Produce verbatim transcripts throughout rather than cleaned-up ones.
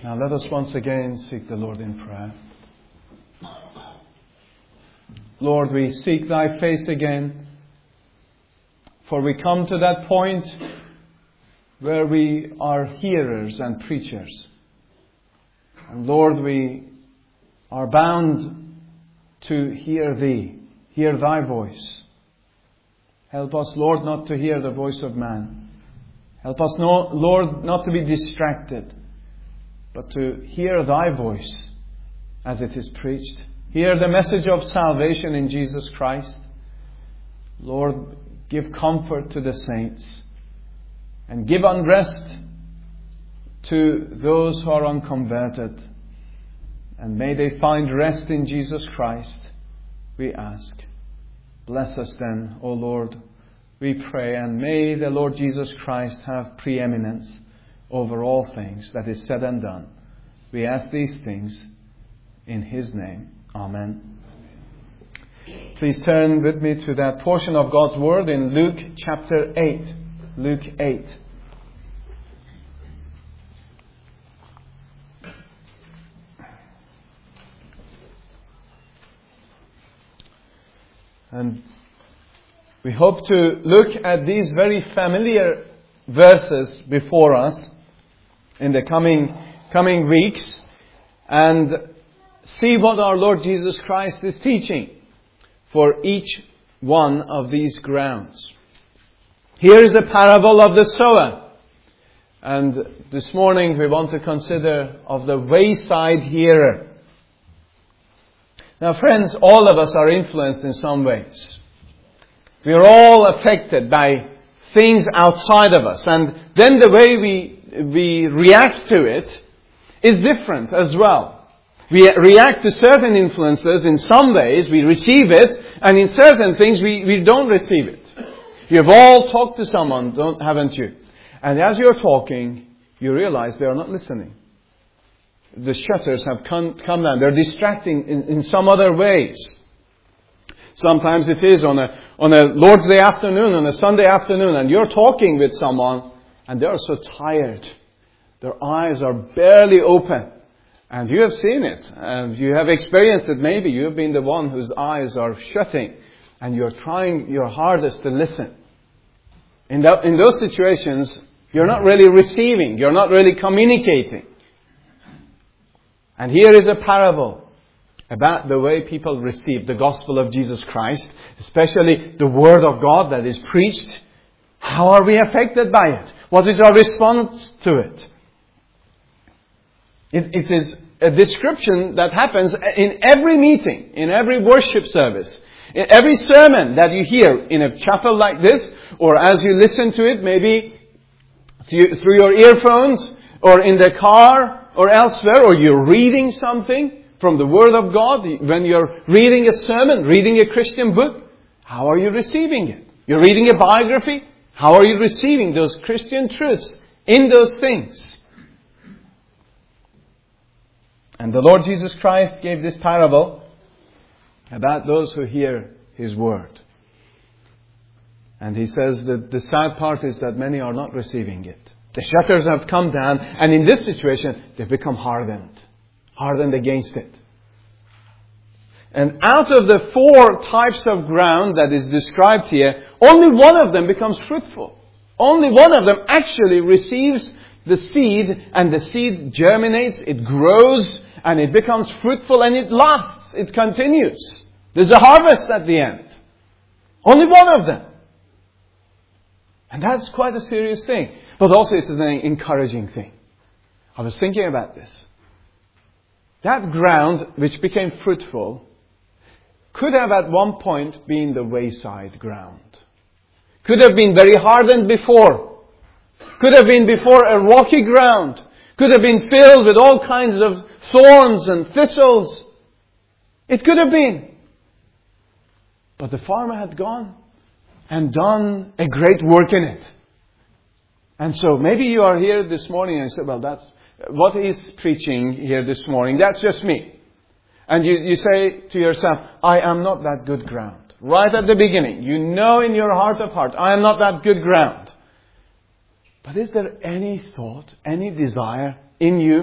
Now let us once again seek the Lord in prayer. Lord, we seek Thy face again, for we come to that point where we are hearers and preachers. And Lord, we are bound to hear Thee, hear Thy voice. Help us, Lord, not to hear the voice of man. Help us, no, Lord, not to be distracted, but to hear Thy voice as it is preached. Hear the message of salvation in Jesus Christ. Lord, give comfort to the saints and give unrest to those who are unconverted. And may they find rest in Jesus Christ, we ask. Bless us then, O Lord, we pray, and may the Lord Jesus Christ have preeminence over all things that is said and done. We ask these things in His name. Amen. Please turn with me to that portion of God's Word in Luke chapter eight. Luke eight. And we hope to look at these very familiar verses before us in the coming, coming weeks and see what our Lord Jesus Christ is teaching for each one of these grounds. Here is a parable of the sower. And this morning we want to consider of the wayside hearer. Now friends, all of us are influenced in some ways. We are all affected by things outside of us. And then the way we, we react to it is different as well. We react to certain influences in some ways, we receive it, and in certain things we, we don't receive it. You have all talked to someone, don't, haven't you? And as you're talking, you realize they are not listening. The shutters have come, come down. They're distracting in, in some other ways. Sometimes it is on a, on a Lord's Day afternoon, on a Sunday afternoon, and you're talking with someone, and they're so tired. Their eyes are barely open. And you have seen it, and you have experienced it. Maybe you have been the one whose eyes are shutting, and you're trying your hardest to listen. In, that, in those situations, you're not really receiving, you're not really communicating. And here is a parable about the way people receive the gospel of Jesus Christ, especially the Word of God that is preached. How are we affected by it? What is our response to it? It, it is a description that happens in every meeting, in every worship service, in every sermon that you hear in a chapel like this, or as you listen to it, maybe through your earphones, or in the car, or elsewhere, or you're reading something from the Word of God. When you're reading a sermon, reading a Christian book, how are you receiving it? You're reading a biography, how are you receiving those Christian truths in those things? And the Lord Jesus Christ gave this parable about those who hear His Word. And He says that the sad part is that many are not receiving it. The shutters have come down, and in this situation, they've become hardened. Hardened against it. And out of the four types of ground that is described here, only one of them becomes fruitful. Only one of them actually receives the seed, and the seed germinates, it grows, and it becomes fruitful, and it lasts, it continues. There's a harvest at the end. Only one of them. And that's quite a serious thing. But also it's an encouraging thing. I was thinking about this. That ground which became fruitful could have at one point been the wayside ground. Could have been very hardened before. Could have been before a rocky ground. Could have been filled with all kinds of thorns and thistles. It could have been. But the farmer had gone and done a great work in it. And so maybe you are here this morning and you say, well, that's what he's preaching here this morning. That's just me. And you, you say to yourself, I am not that good ground. Right at the beginning, you know in your heart of hearts, I am not that good ground. But is there any thought, any desire in you?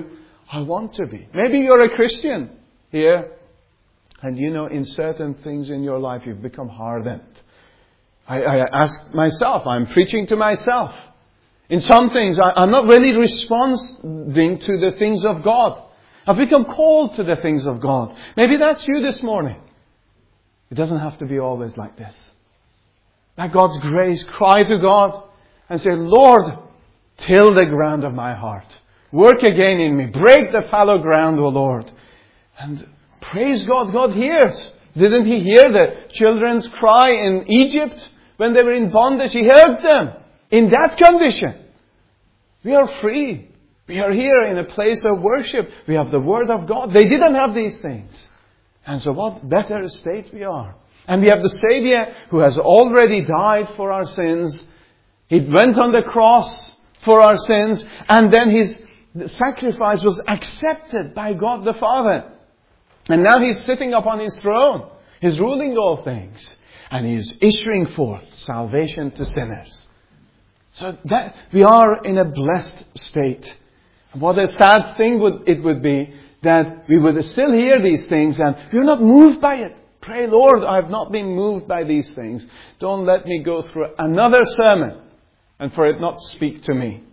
I want to be. Maybe you're a Christian here, and you know in certain things in your life you've become hardened. I, I ask myself, I'm preaching to myself. In some things, I, I'm not really responding to the things of God. I've become cold to the things of God. Maybe that's you this morning. It doesn't have to be always like this. By God's grace, cry to God and say, Lord, till the ground of my heart. Work again in me. Break the fallow ground, O Lord. And praise God, God hears. Didn't He hear the children's cry in Egypt when they were in bondage? He heard them in that condition. We are free. We are here in a place of worship. We have the Word of God. They didn't have these things. And so what better state we are. And we have the Savior who has already died for our sins. He went on the cross for our sins. And then His sacrifice was accepted by God the Father. And now He's sitting upon His throne. He's ruling all things. And He's issuing forth salvation to sinners. So that we are in a blessed state. What a sad thing would it would be that we would still hear these things and we're not moved by it. Pray, Lord, I have not been moved by these things. Don't let me go through another sermon and for it not speak to me.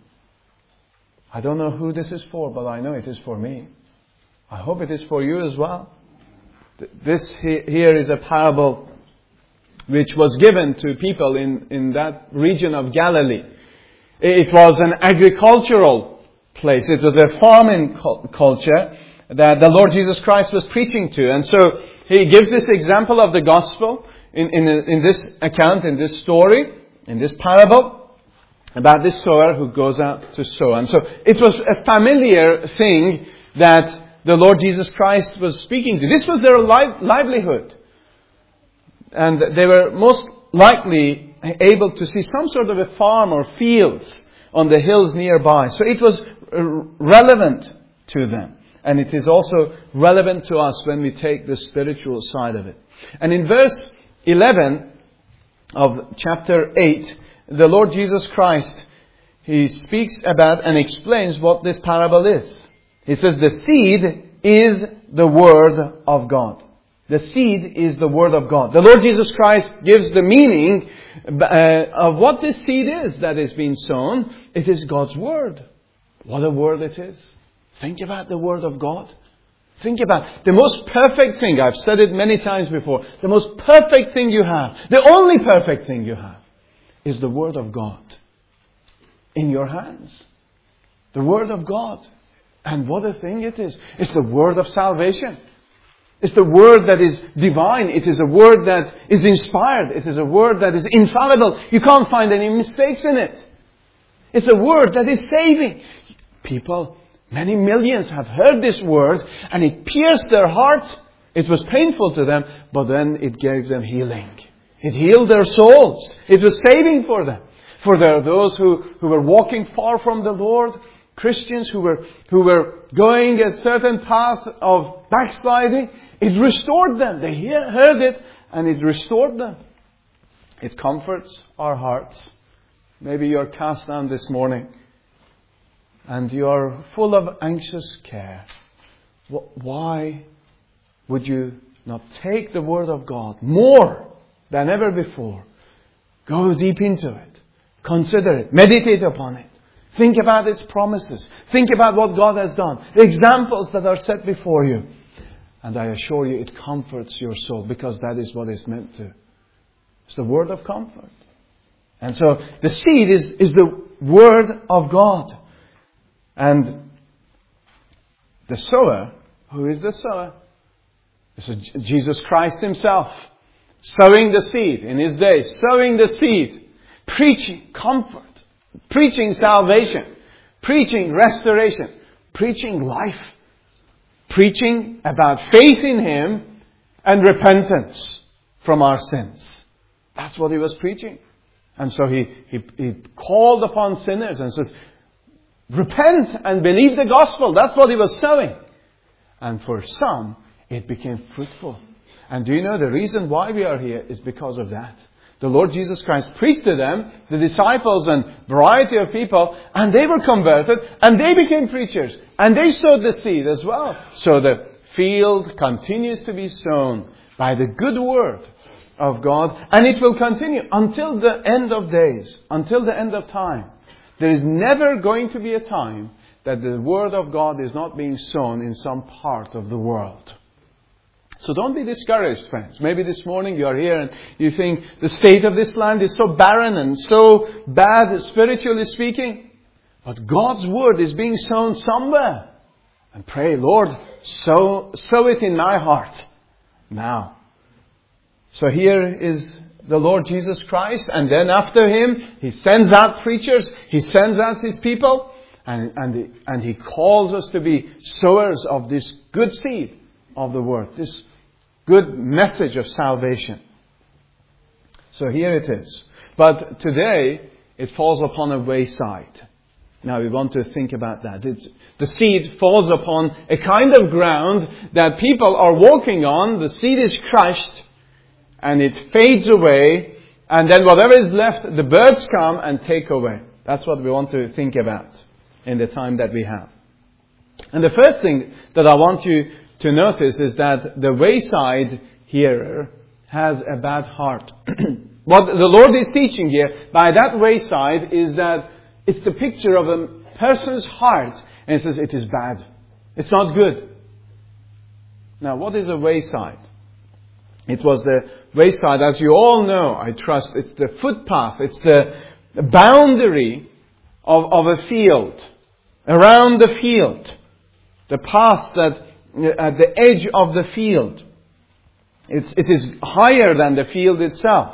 I don't know who this is for, but I know it is for me. I hope it is for you as well. This here is a parable which was given to people in, in that region of Galilee. It was an agricultural place. It was a farming culture that the Lord Jesus Christ was preaching to. And so He gives this example of the gospel in, in, in this account, in this story, in this parable, about this sower who goes out to sow. And so it was a familiar thing that the Lord Jesus Christ was speaking to. This was their li- livelihood. And they were most likely able to see some sort of a farm or field on the hills nearby. So it was relevant to them. And it is also relevant to us when we take the spiritual side of it. And in verse eleven of chapter eight, the Lord Jesus Christ, He speaks about and explains what this parable is. He says the seed is the Word of God. The seed is the Word of God. The Lord Jesus Christ gives the meaning uh, of what this seed is that is being sown. It is God's Word. What a word it is. Think about the Word of God. Think about the most perfect thing. I've said it many times before. The most perfect thing you have, the only perfect thing you have, is the Word of God in your hands. The Word of God. And what a thing it is. It's the Word of salvation. It's the Word that is divine. It is a Word that is inspired. It is a Word that is infallible. You can't find any mistakes in it. It's a Word that is saving. People, many millions have heard this Word and it pierced their heart. It was painful to them, but then it gave them healing. It healed their souls. It was saving for them. For there are those who, who were walking far from the Lord, Christians who were who were going a certain path of backsliding. It restored them. They hear, heard it and it restored them. It comforts our hearts. Maybe you're cast down this morning and you're full of anxious care. Why would you not take the Word of God more than ever before? Go deep into it. Consider it. Meditate upon it. Think about its promises. Think about what God has done. The examples that are set before you. And I assure you it comforts your soul because that is what it's meant to. It's the Word of comfort. And so the seed is, is the Word of God. And the sower, who is the sower? It's Jesus Christ Himself. Sowing the seed in His day. Sowing the seed. Preaching comfort. Preaching salvation. Preaching restoration. Preaching life. Preaching about faith in Him and repentance from our sins. That's what He was preaching. And so He, he, he called upon sinners and says, repent and believe the gospel. That's what He was sowing. And for some, it became fruitful. And do you know the reason why we are here is because of that. The Lord Jesus Christ preached to them, the disciples and variety of people, and they were converted, and they became preachers, and they sowed the seed as well. So the field continues to be sown by the good word of God, and it will continue until the end of days, until the end of time. There is never going to be a time that the word of God is not being sown in some part of the world. So don't be discouraged, friends. Maybe this morning you are here and you think the state of this land is so barren and so bad, spiritually speaking. But God's word is being sown somewhere. And pray, Lord, sow, sow it in my heart now. So here is the Lord Jesus Christ, and then after Him, He sends out preachers, He sends out His people, and, and, he, and He calls us to be sowers of this good seed of the word, this good message of salvation. So here it is. But today, it falls upon a wayside. Now we want to think about that. It's, the seed falls upon a kind of ground that people are walking on. The seed is crushed, and it fades away, and then whatever is left, the birds come and take away. That's what we want to think about in the time that we have. And the first thing that I want you to notice is that the wayside hearer has a bad heart. What the Lord is teaching here by that wayside is that it's the picture of a person's heart, and it says it is bad. It's not good. Now, what is a wayside? It was the wayside, as you all know, I trust, it's the footpath, it's the boundary of, of a field, around the field, the path that at the edge of the field. It's, it is higher than the field itself.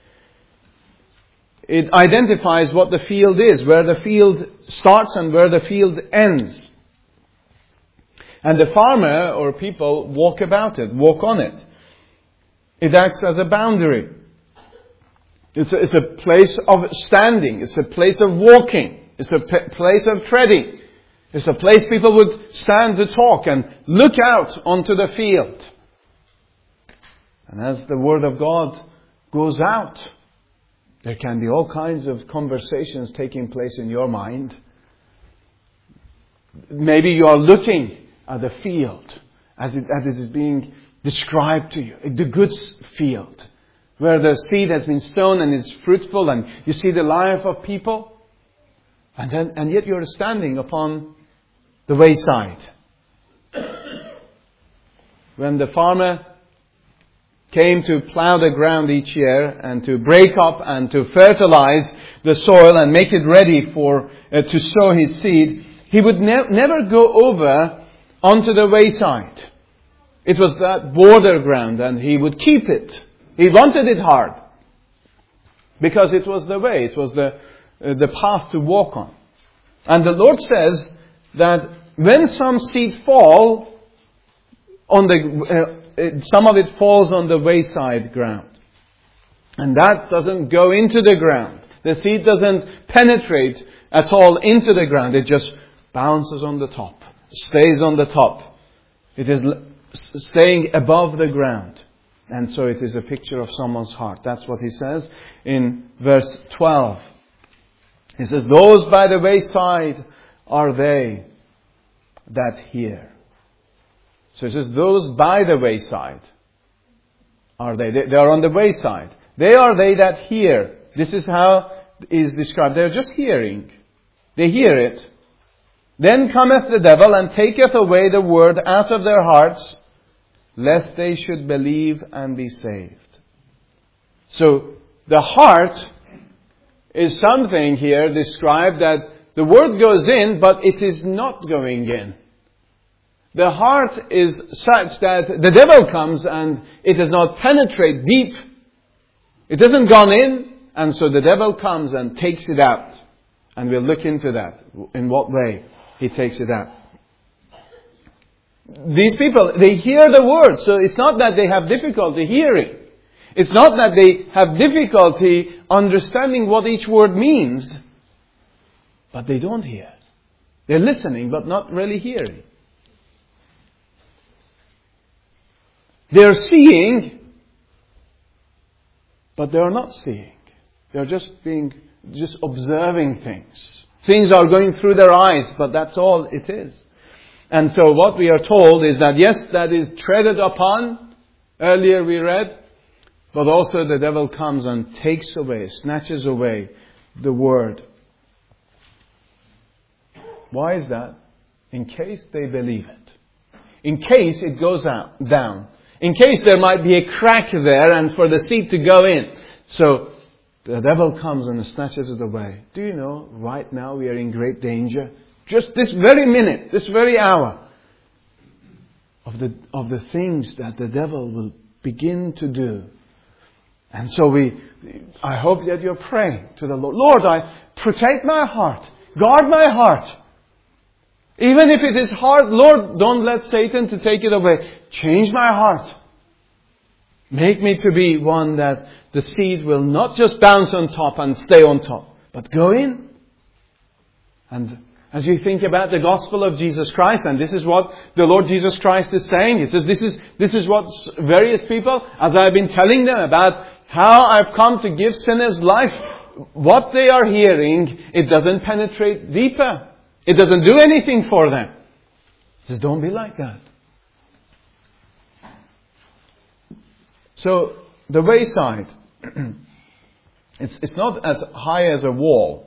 It identifies what the field is, where the field starts and where the field ends. And the farmer or people walk about it, walk on it. It acts as a boundary. It's a, it's a place of standing. It's a place of walking. It's a p- place of treading. It's a place people would stand to talk and look out onto the field. And as the Word of God goes out, there can be all kinds of conversations taking place in your mind. Maybe you are looking at the field as it, as it is being described to you. The good field, where the seed has been sown and is fruitful, and you see the life of people. And then, and yet you're standing upon the wayside. When the farmer came to plow the ground each year and to break up and to fertilize the soil and make it ready for uh, to sow his seed, he would ne- never go over onto the wayside. It was that border ground, and he would keep it. He wanted it hard because it was the way, it was the uh, the path to walk on. And the Lord says that when some seed fall on the uh, it, some of it falls on the wayside ground, and that doesn't go into the ground. The seed doesn't penetrate at all into the ground. It just bounces on the top, stays on the top. It is staying above the ground. And so it is a picture of someone's heart. That's what he says in verse twelve. He says, those by the wayside are they that hear. So he says, those by the wayside are they. They are on the wayside. They are they that hear. This is how it is described. They are just hearing. They hear it. Then cometh the devil and taketh away the word out of their hearts, lest they should believe and be saved. So the heart is something here described that the word goes in, but it is not going in. The heart is such that the devil comes and it does not penetrate deep. It hasn't gone in, and so the devil comes and takes it out. And we'll look into that, in what way he takes it out. These people, they hear the word, so it's not that they have difficulty hearing. It's not that they have difficulty understanding what each word means, but they don't hear. They're listening, but not really hearing. They're seeing, but they are not seeing. They are just being, just observing things. Things are going through their eyes, but that's all it is. And so what we are told is that yes, that is treaded upon. Earlier we read, but also the devil comes and takes away, snatches away the word. Why is that? In case they believe it. In case it goes out, down. In case there might be a crack there and for the seed to go in. So the devil comes and snatches it away. Do you know, right now we are in great danger. Just this very minute, this very hour. Of the, of the things that the devil will begin to do. And so we, I hope that you're praying to the Lord. Lord, I protect my heart. Guard my heart. Even if it is hard, Lord, don't let Satan to take it away. Change my heart. Make me to be one that the seed will not just bounce on top and stay on top, but go in. And as you think about the gospel of Jesus Christ, and this is what the Lord Jesus Christ is saying. He says, this is, this is what various people, as I've been telling them about how I've come to give sinners life, what they are hearing, it doesn't penetrate deeper. It doesn't do anything for them. He says, don't be like that. So, the wayside, it's, it's not as high as a wall.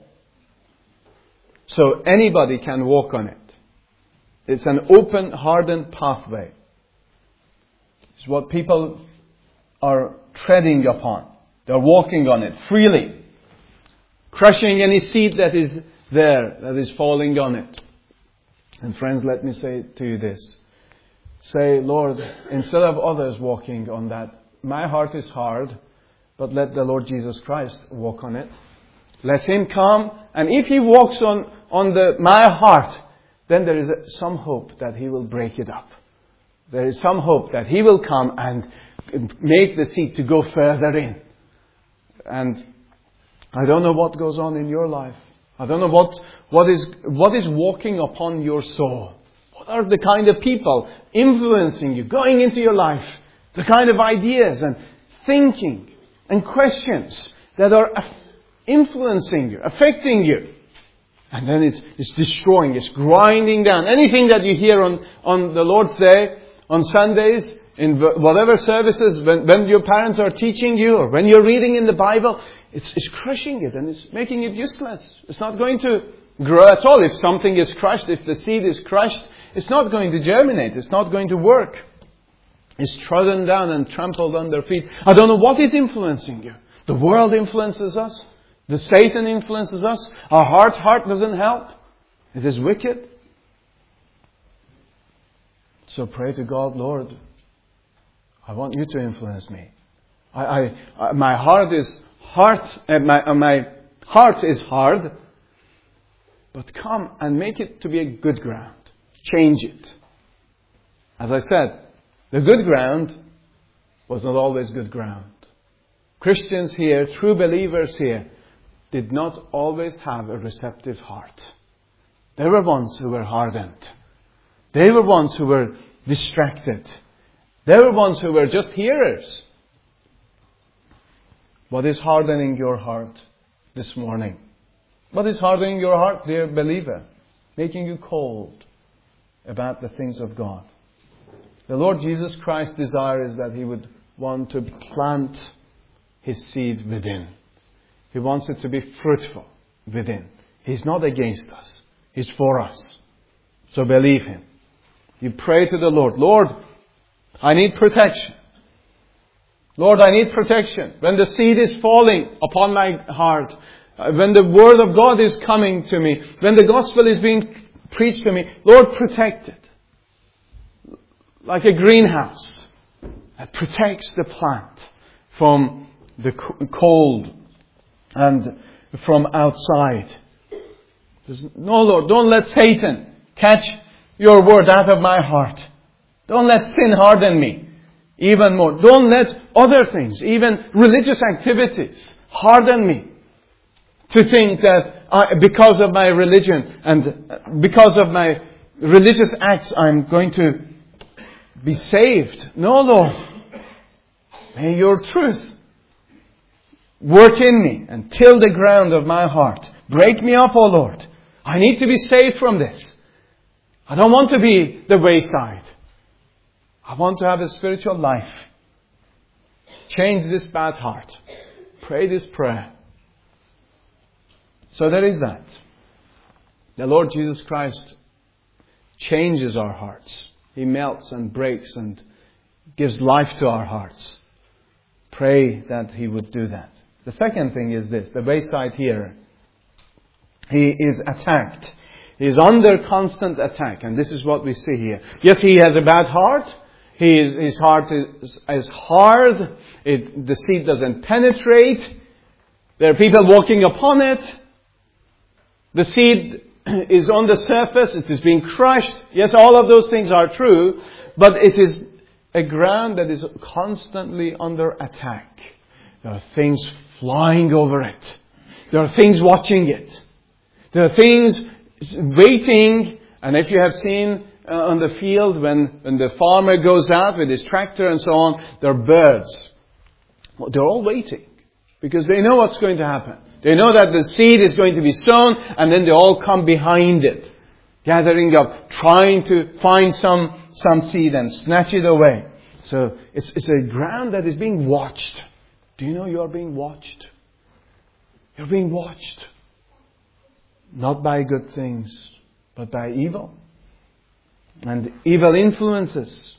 So anybody can walk on it. It's an open, hardened pathway. It's what people are treading upon. They're walking on it freely. Crushing any seed that is there, that is falling on it. And friends, let me say to you this. Say, Lord, instead of others walking on that, my heart is hard, but let the Lord Jesus Christ walk on it. Let Him come, and if He walks on, on the my heart, then there is a, some hope that He will break it up. There is some hope that He will come and make the seed to go further in. And I don't know what goes on in your life. I don't know what, what is, what is walking upon your soul. What are the kind of people influencing you, going into your life? The kind of ideas and thinking and questions that are influencing you, affecting you. And then it's, it's destroying, it's grinding down. Anything that you hear on, on the Lord's Day, on Sundays, in whatever services, when, when your parents are teaching you or when you're reading in the Bible, it's, it's crushing it and it's making it useless. It's not going to grow at all. If something is crushed, if the seed is crushed, it's not going to germinate. It's not going to work. It's trodden down and trampled under feet. I don't know what is influencing you. The world influences us. The Satan influences us. Our heart, heart doesn't help. It is wicked. So pray to God, Lord, I want you to influence me. I, I, I my heart is heart, uh, my, uh, my heart is hard, but come and make it to be a good ground. Change it. As I said, the good ground was not always good ground. Christians here, true believers here, did not always have a receptive heart. They were ones who were hardened. They were ones who were distracted. They were ones who were just hearers. What is hardening your heart this morning? What is hardening your heart, dear believer? Making you cold about the things of God. The Lord Jesus Christ's desire is that He would want to plant His seed within. He wants it to be fruitful within. He's not against us. He's for us. So believe Him. You pray to the Lord. Lord, I need protection. Lord, I need protection. When the seed is falling upon my heart, when the Word of God is coming to me, when the Gospel is being preached to me, Lord, protect it. Like a greenhouse that protects the plant from the cold and from outside. No, Lord, don't let Satan catch your word out of my heart. Don't let sin harden me even more. Don't let other things, even religious activities, harden me to think that I, because of my religion and because of my religious acts I'm going to be saved. No, Lord. May your truth Work in me and till the ground of my heart. Break me up, O Lord. I need to be saved from this. I don't want to be the wayside. I want to have a spiritual life. Change this bad heart. Pray this prayer. So there is that. The Lord Jesus Christ changes our hearts. He melts and breaks and gives life to our hearts. Pray that He would do that. The second thing is this. The wayside hearer. He is attacked. He is under constant attack. And this is what we see here. Yes, he has a bad heart. He is, his heart is, is hard. It, the seed doesn't penetrate. There are people walking upon it. The seed is on the surface. It is being crushed. Yes, all of those things are true. But it is a ground that is constantly under attack. There are things flying over it. There are things watching it. There are things waiting. And if you have seen uh, on the field when, when the farmer goes out with his tractor and so on, there are birds. Well, they're all waiting because they know what's going to happen. They know that the seed is going to be sown and then they all come behind it, gathering up, trying to find some, some seed and snatch it away. So it's, it's a ground that is being watched. Do you know you are being watched? You're being watched. Not by good things, but by evil. And evil influences.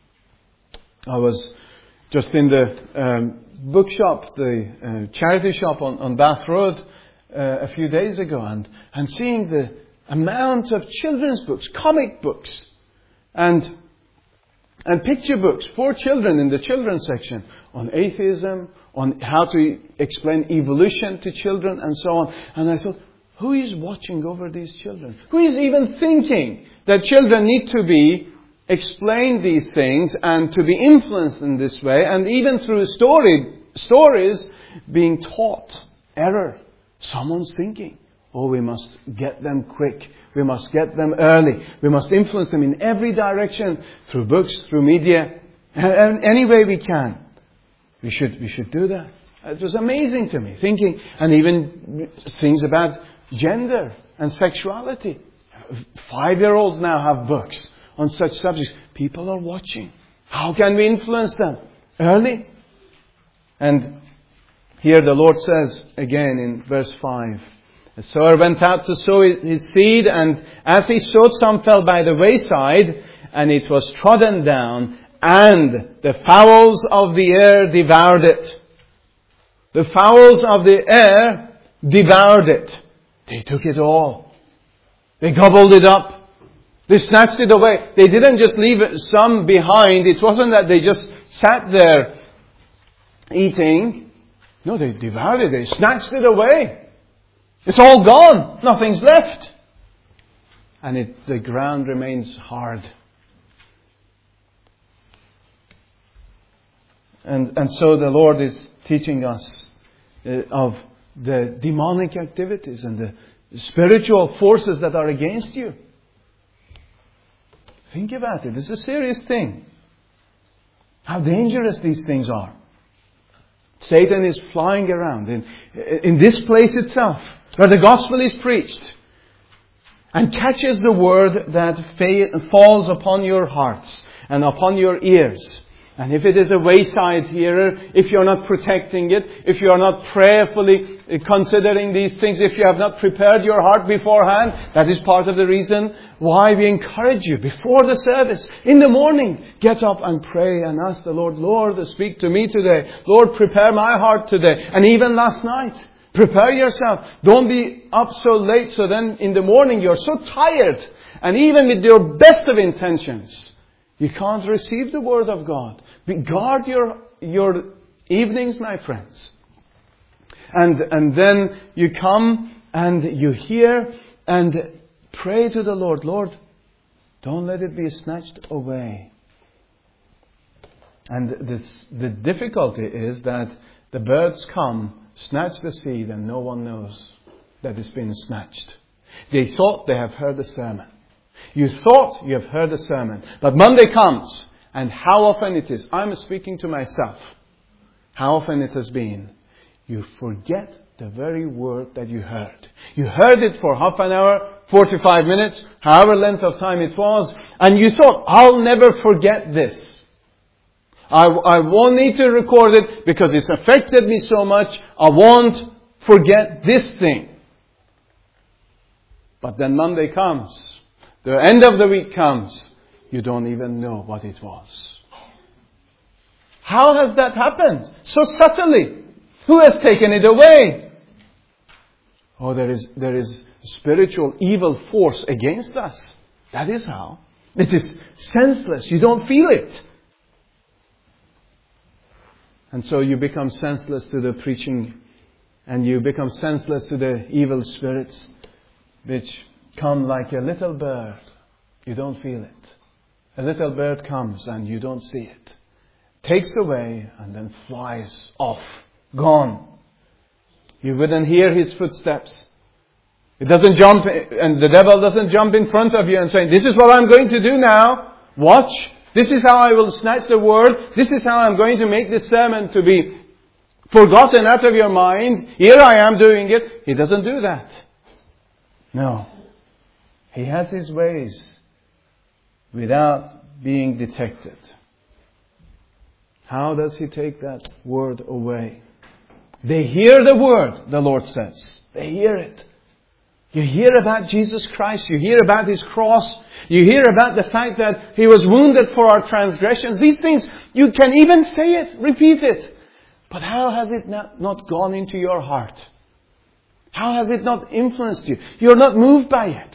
I was just in the um, bookshop, the uh, charity shop on, on Bath Road uh, a few days ago, and, and seeing the amount of children's books, comic books, and and picture books for children in the children's section on atheism, on how to explain evolution to children and so on. And I thought, who is watching over these children? Who is even thinking that children need to be explained these things and to be influenced in this way, and even through story, stories being taught error? Someone's thinking, oh, we must get them quick. We must get them early. We must influence them in every direction, through books, through media, and any way we can. We should, we should do that. It was amazing to me, thinking, and even things about gender and sexuality. Five-year-olds now have books on such subjects. People are watching. How can we influence them? Early. And here the Lord says again in verse five, the sower went out to sow his seed, and as he sowed, some fell by the wayside, and it was trodden down, and the fowls of the air devoured it. The fowls of the air devoured it. They took it all. They gobbled it up. They snatched it away. They didn't just leave some behind. It wasn't that they just sat there eating. No, they devoured it. They snatched it away. It's all gone. Nothing's left. And it, the ground remains hard. And, and so the Lord is teaching us uh, of the demonic activities and the spiritual forces that are against you. Think about it. It's a serious thing. How dangerous these things are. Satan is flying around in, in this place itself, where the gospel is preached, and catches the word that fa- falls upon your hearts and upon your ears. And if it is a wayside hearer, if you're not protecting it, if you are not prayerfully considering these things, if you have not prepared your heart beforehand, that is part of the reason why we encourage you before the service, in the morning, get up and pray and ask the Lord, Lord, speak to me today. Lord, prepare my heart today. And even last night, prepare yourself. Don't be up so late so then in the morning you're so tired. And even with your best of intentions, you can't receive the Word of God. Guard your your evenings, my friends. And and then you come and you hear and pray to the Lord. Lord, don't let it be snatched away. And this, the difficulty is that the birds come, snatch the seed, and no one knows that it's been snatched. They thought they have heard the sermon. You thought you have heard the sermon. But Monday comes, and how often it is, I'm speaking to myself, how often it has been, you forget the very word that you heard. You heard it for half an hour, forty-five minutes, however length of time it was, and you thought, I'll never forget this. I, I won't need to record it because it's affected me so much. I won't forget this thing. But then Monday comes. The end of the week comes. You don't even know what it was. How has that happened? So subtly. Who has taken it away? Oh, there is, there is spiritual evil force against us. That is how. It is senseless. You don't feel it. And so you become senseless to the preaching, and you become senseless to the evil spirits, which come like a little bird. You don't feel it. A little bird comes and you don't see it. Takes away and then flies off. Gone. You wouldn't hear his footsteps. It doesn't jump, and the devil doesn't jump in front of you and say, this is what I'm going to do now. Watch. This is how I will snatch the word. This is how I'm going to make this sermon to be forgotten out of your mind. Here I am doing it. He doesn't do that. No. He has his ways without being detected. How does he take that word away? They hear the word, the Lord says. They hear it. You hear about Jesus Christ. You hear about His cross. You hear about the fact that He was wounded for our transgressions. These things, you can even say it, repeat it. But how has it not, not gone into your heart? How has it not influenced you? You're not moved by it.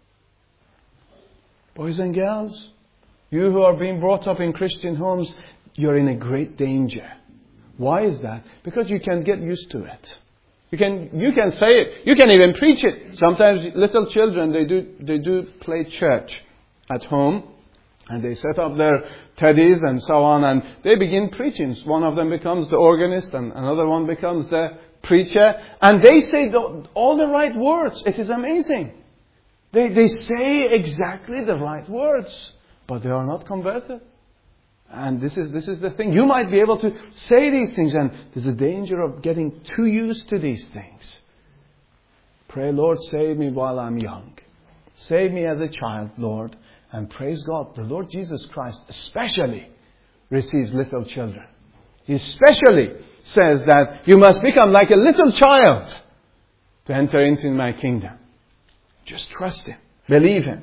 Boys and girls, you who are being brought up in Christian homes, you're in a great danger. Why is that? Because you can get used to it. You can you can say it. You can even preach it. Sometimes little children, they do they do play church at home. And they set up their teddies and so on. And they begin preaching. One of them becomes the organist and another one becomes the preacher. And they say the, all the right words. It is amazing. They, they say exactly the right words. But they are not converted. And this is this is the thing. You might be able to say these things, and there's a danger of getting too used to these things. Pray, Lord, save me while I'm young. Save me as a child, Lord. And praise God, the Lord Jesus Christ especially receives little children. He especially says that you must become like a little child to enter into my kingdom. Just trust Him. Believe Him.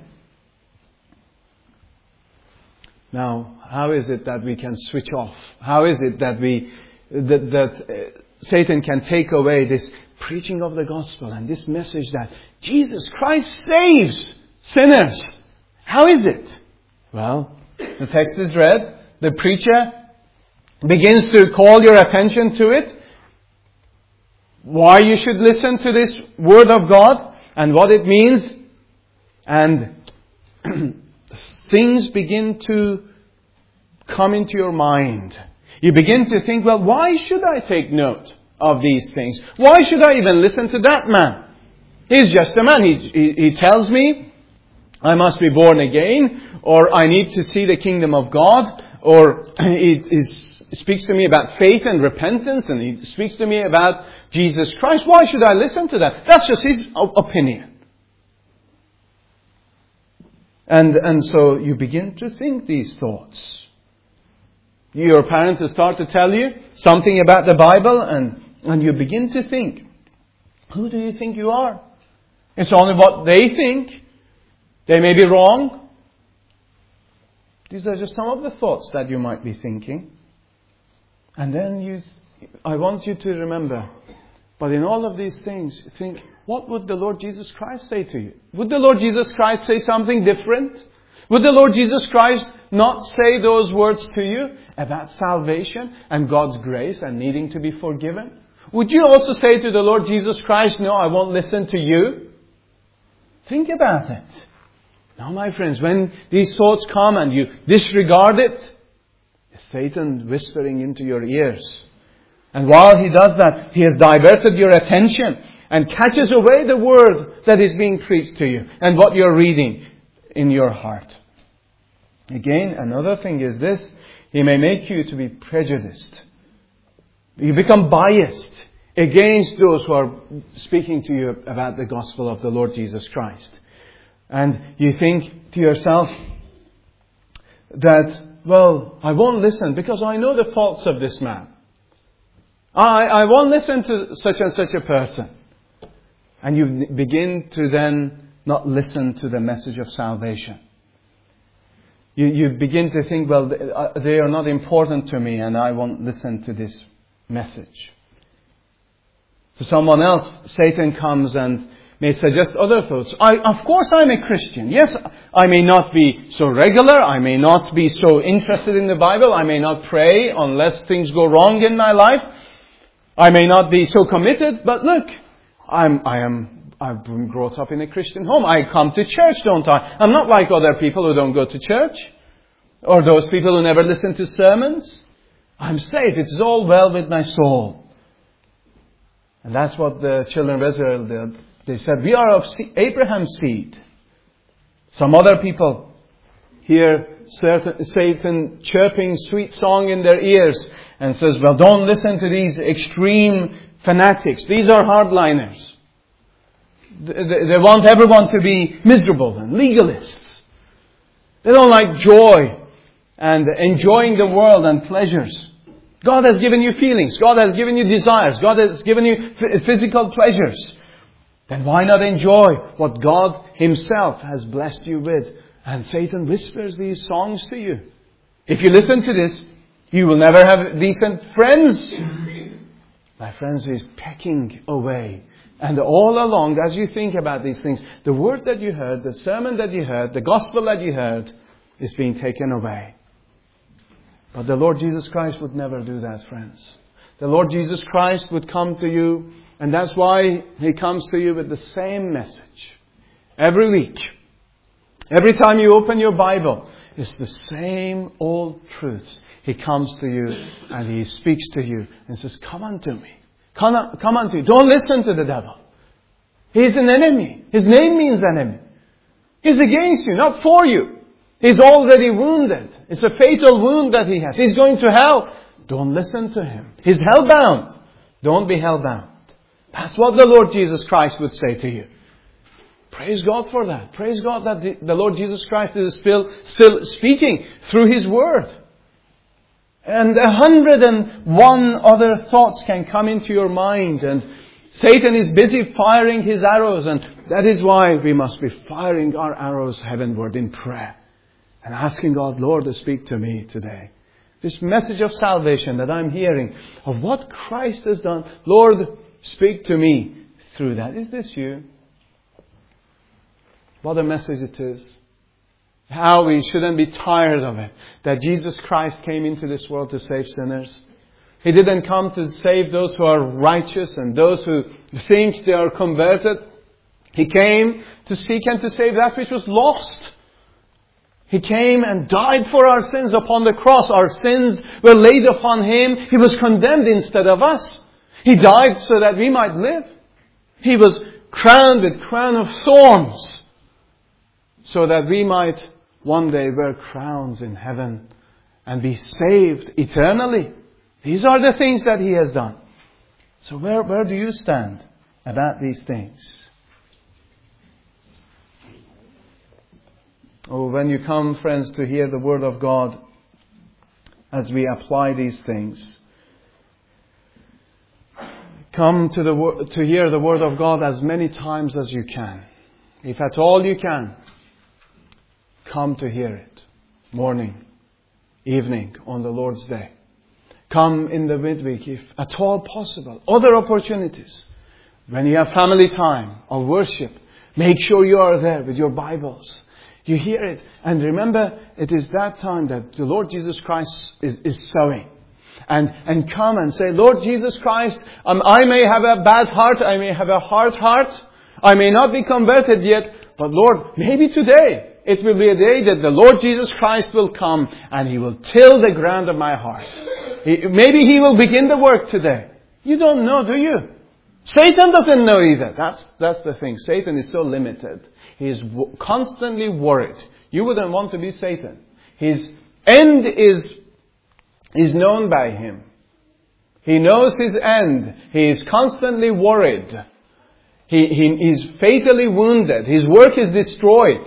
Now, how is it that we can switch off? How is it that we that, that uh, Satan can take away this preaching of the gospel and this message that Jesus Christ saves sinners? How is it? Well, the text is read. The preacher begins to call your attention to it. Why you should listen to this word of God and what it means. And things begin to come into your mind. You begin to think, well, why should I take note of these things? Why should I even listen to that man? He's just a man. He, he, he tells me I must be born again, or I need to see the kingdom of God, or he, he speaks to me about faith and repentance, and he speaks to me about Jesus Christ. Why should I listen to that? That's just his opinion. And and so you begin to think these thoughts. Your parents will start to tell you something about the Bible, and, and you begin to think, who do you think you are? It's only what they think. They may be wrong. These are just some of the thoughts that you might be thinking. And then you, I want you to remember, but in all of these things, think, what would the Lord Jesus Christ say to you? Would the Lord Jesus Christ say something different? Would the Lord Jesus Christ not say those words to you about salvation and God's grace and needing to be forgiven? Would you also say to the Lord Jesus Christ, no, I won't listen to you? Think about it. Now, my friends, when these thoughts come and you disregard it, it's Satan whispering into your ears. And while he does that, he has diverted your attention and catches away the word that is being preached to you and what you're reading in your heart. Again, another thing is this. He may make you to be prejudiced. You become biased against those who are speaking to you about the gospel of the Lord Jesus Christ. And you think to yourself that, well, I won't listen because I know the faults of this man. I, I won't listen to such and such a person. And you begin to then not listen to the message of salvation. You, you begin to think, well, they are not important to me and I won't listen to this message. To someone else, Satan comes and may suggest other thoughts. I, of course I'm a Christian. Yes, I may not be so regular. I may not be so interested in the Bible. I may not pray unless things go wrong in my life. I may not be so committed. But look, I'm, I am, I've been brought up in a Christian home. I come to church, don't I? I'm not like other people who don't go to church. Or those people who never listen to sermons. I'm safe. It's all well with my soul. And that's what the children of Israel did. They said, we are of Abraham's seed. Some other people hear certain, Satan chirping sweet song in their ears and says, well, don't listen to these extreme fanatics. These are hardliners. They, they want everyone to be miserable and legalists. They don't like joy and enjoying the world and pleasures. God has given you feelings. God has given you desires. God has given you physical pleasures. Then why not enjoy what God Himself has blessed you with? And Satan whispers these songs to you. If you listen to this, you will never have decent friends. My friends, He's pecking away. And all along, as you think about these things, the word that you heard, the sermon that you heard, the gospel that you heard is being taken away. But the Lord Jesus Christ would never do that, friends. The Lord Jesus Christ would come to you, and that's why He comes to you with the same message. Every week. Every time you open your Bible, it's the same old truths. He comes to you and He speaks to you and says, come unto me. Come, on, come unto you. Don't listen to the devil. He's an enemy. His name means enemy. He's against you, not for you. He's already wounded. It's a fatal wound that he has. He's going to hell. Don't listen to him. He's hellbound. Don't be hellbound. That's what the Lord Jesus Christ would say to you. Praise God for that. Praise God that the, the Lord Jesus Christ is still, still speaking through His Word. And a hundred and one other thoughts can come into your mind. And Satan is busy firing his arrows. And that is why we must be firing our arrows heavenward in prayer. And asking God, Lord, to speak to me today. This message of salvation that I'm hearing, of what Christ has done, Lord, speak to me through that. Is this you? What a message it is. How we shouldn't be tired of it. That Jesus Christ came into this world to save sinners. He didn't come to save those who are righteous and those who think they are converted. He came to seek and to save that which was lost. He came and died for our sins upon the cross. Our sins were laid upon Him. He was condemned instead of us. He died so that we might live. He was crowned with crown of thorns so that we might one day wear crowns in heaven and be saved eternally. These are the things that He has done. So where, where do you stand about these things? Oh, when you come, friends, to hear the Word of God as we apply these things, come to the to hear the Word of God as many times as you can. If at all you can, come to hear it. Morning, evening, on the Lord's Day. Come in the midweek, if at all possible. Other opportunities. When you have family time or worship, make sure you are there with your Bibles. You hear it. And remember, it is that time that the Lord Jesus Christ is, is sowing. And, and come and say, Lord Jesus Christ, um, I may have a bad heart. I may have a hard heart. I may not be converted yet. But Lord, maybe today it will be a day that the Lord Jesus Christ will come and He will till the ground of my heart. He, maybe He will begin the work today. You don't know, do you? Satan doesn't know either. That's, that's the thing. Satan is so limited. He is w- constantly worried. You wouldn't want to be Satan. His end is, is known by him. He knows his end. He is constantly worried. He, he is fatally wounded. His work is destroyed.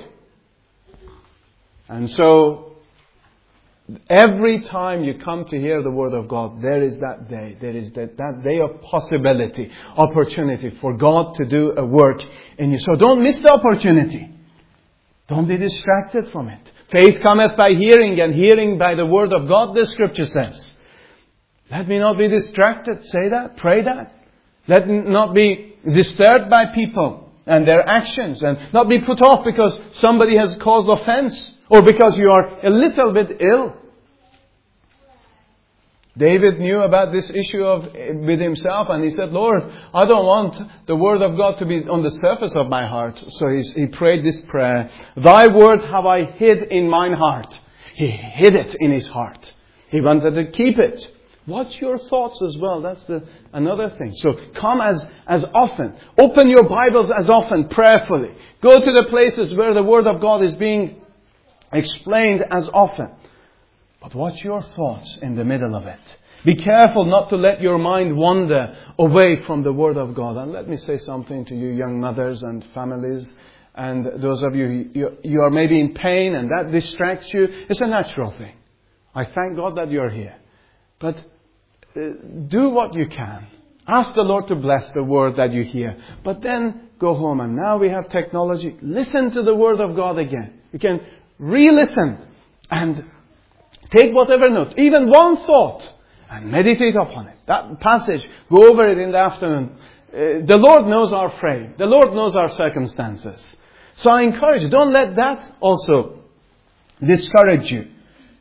And so, every time you come to hear the Word of God, there is that day. There is that, that day of possibility, opportunity for God to do a work in you. So don't miss the opportunity. Don't be distracted from it. Faith cometh by hearing, and hearing by the Word of God, the Scripture says. Let me not be distracted. Say that. Pray that. Let me not be disturbed by people and their actions, and not be put off because somebody has caused offense or because you are a little bit ill. David knew about this issue of with himself, and he said, Lord, I don't want the Word of God to be on the surface of my heart. So he, he prayed this prayer. Thy Word have I hid in mine heart. He hid it in his heart. He wanted to keep it. Watch your thoughts as well. That's the another thing. So come as, as often. Open your Bibles as often, prayerfully. Go to the places where the Word of God is being explained as often. But watch your thoughts in the middle of it. Be careful not to let your mind wander away from the Word of God. And let me say something to you young mothers and families, and those of you, you, you are maybe in pain and that distracts you. It's a natural thing. I thank God that you're here. But uh, do what you can. Ask the Lord to bless the word that you hear. But then go home. And now we have technology. Listen to the Word of God again. You can re-listen and take whatever note, even one thought, and meditate upon it. That passage, go over it in the afternoon. Uh, the Lord knows our frame. The Lord knows our circumstances. So I encourage you, don't let that also discourage you.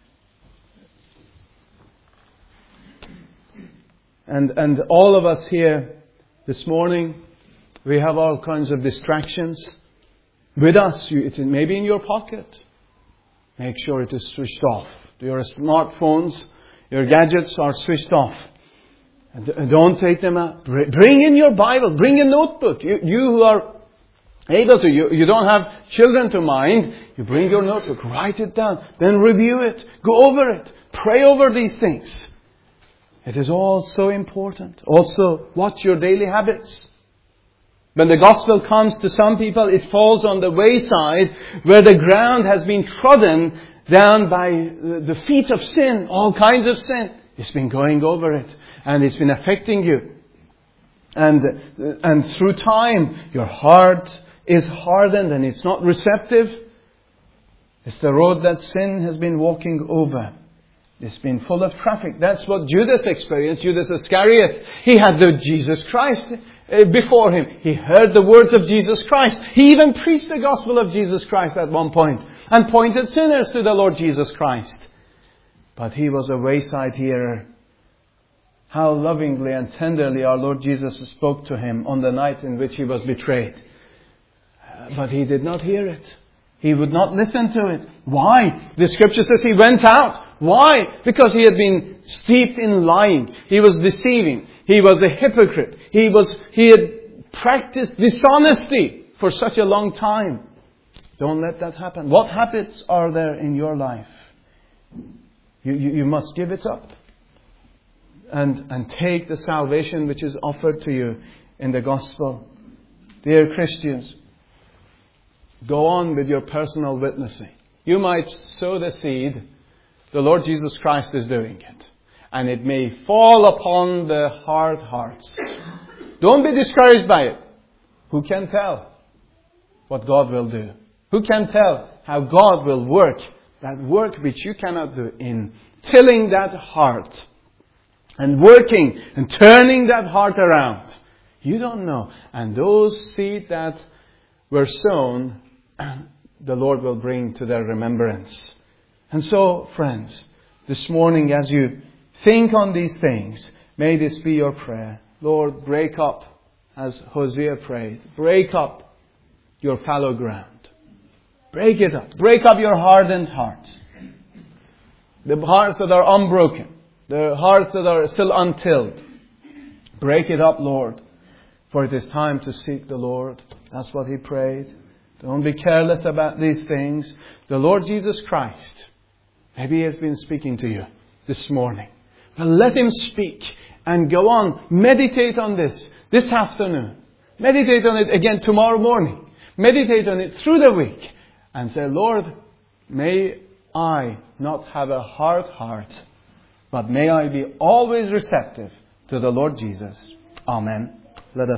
And and all of us here this morning, we have all kinds of distractions with us. You, it may be in your pocket. Make sure it is switched off. Your smartphones, your gadgets are switched off. And don't take them out. Bring in your Bible. Bring a notebook. You, you who are able to, you, you don't have children to mind, you bring your notebook. Write it down. Then review it. Go over it. Pray over these things. It is all so important. Also, watch your daily habits. When the gospel comes to some people, it falls on the wayside where the ground has been trodden down by the feet of sin, all kinds of sin. It's been going over it, and it's been affecting you. And, and through time, your heart is hardened and it's not receptive. It's the road that sin has been walking over. It's been full of traffic. That's what Judas experienced. Judas Iscariot. He had the Jesus Christ before him. He heard the words of Jesus Christ. He even preached the gospel of Jesus Christ at one point and pointed sinners to the Lord Jesus Christ. But he was a wayside hearer. How lovingly and tenderly our Lord Jesus spoke to him on the night in which he was betrayed. But he did not hear it. He would not listen to it. Why? The scripture says he went out. Why? Because he had been steeped in lying. He was deceiving. He was a hypocrite. He was, he had practiced dishonesty for such a long time. Don't let that happen. What habits are there in your life? You, you, you must give it up. And, and take the salvation which is offered to you in the gospel. Dear Christians, go on with your personal witnessing. You might sow the seed. The Lord Jesus Christ is doing it. And it may fall upon the hard hearts. Don't be discouraged by it. Who can tell what God will do? Who can tell how God will work that work which you cannot do in tilling that heart and working and turning that heart around? You don't know. And those seed that were sown, the Lord will bring to their remembrance. And so, friends, this morning as you think on these things, may this be your prayer. Lord, break up, as Hosea prayed, break up your fallow ground. Break it up. Break up your hardened hearts. The hearts that are unbroken. The hearts that are still untilled. Break it up, Lord. For it is time to seek the Lord. That's what he prayed. Don't be careless about these things. The Lord Jesus Christ, maybe he has been speaking to you this morning. But let Him speak and go on. Meditate on this this afternoon. Meditate on it again tomorrow morning. Meditate on it through the week. And say, Lord, may I not have a hard heart, but may I be always receptive to the Lord Jesus. Amen.